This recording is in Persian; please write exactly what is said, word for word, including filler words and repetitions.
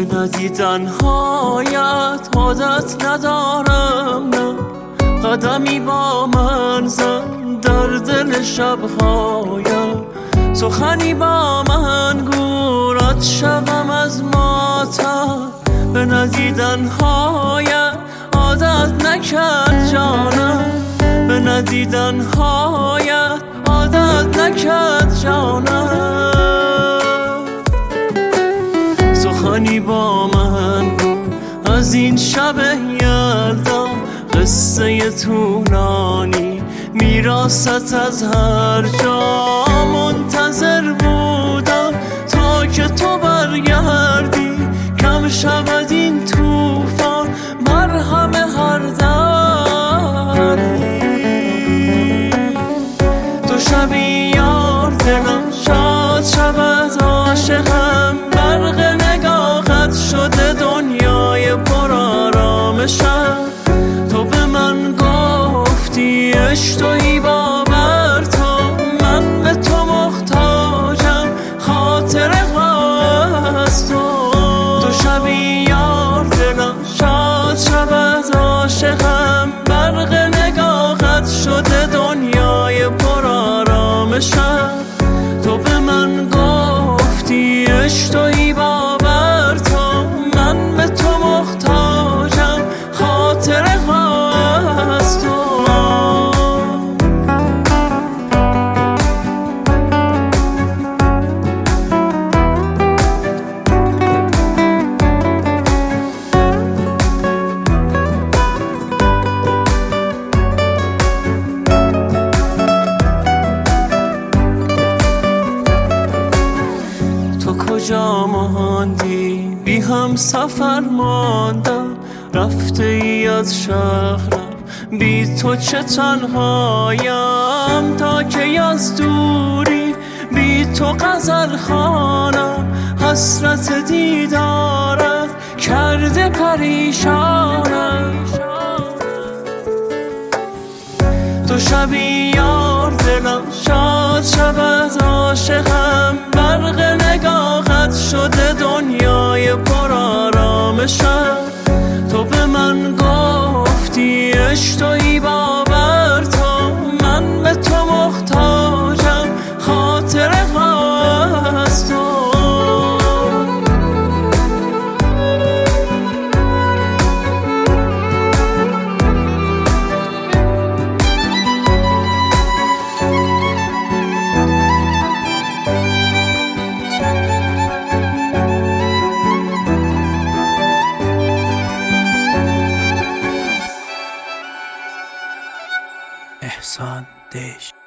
ندیدنهایت عادت ندارم، نه قدمی با من زن در دل شبهایم، سخنی با من گو رد شوم از ماتم. به ندیدنهایت عادت نکرد جانم، به ندیدنهایت عادت نکرد جانم. سخنی با من گو از این شب یلدا، قصه طولانی میراثت از هر جا. منتظر بودم تا که تو برگردی، کم شود این طوفان مرهم هر دردی. تو شبی یار دلم شاد شود، عاشقم برق نگاهت شده دنیای پر آرامشم. تو به من گفتی عشق تویی باور تو، من به تو محتاجم خاطره از تو. تو شبی یار دلم شاد شود، عاشقم برق نگاهت شده دنیای پر آرامشم. تو به من گفتی عشق تویی باور تو، من به تو محتاجم خاطره از تو. تو کجا ماندی بی هم سفر ماندم، رفته ای از شهرم بی تو چه تنهایم. تا که از دوری بی تو غزل خوانم، حسرت دیدارت کرده پریشانم. تو شبی یار دلم شاد شود، عاشقم برق نگاهت شده دنیای پر آرامشم. تو به من گفتی عشق تویی باور تو، من به تو محتاجم خاطره از تو. احسان دش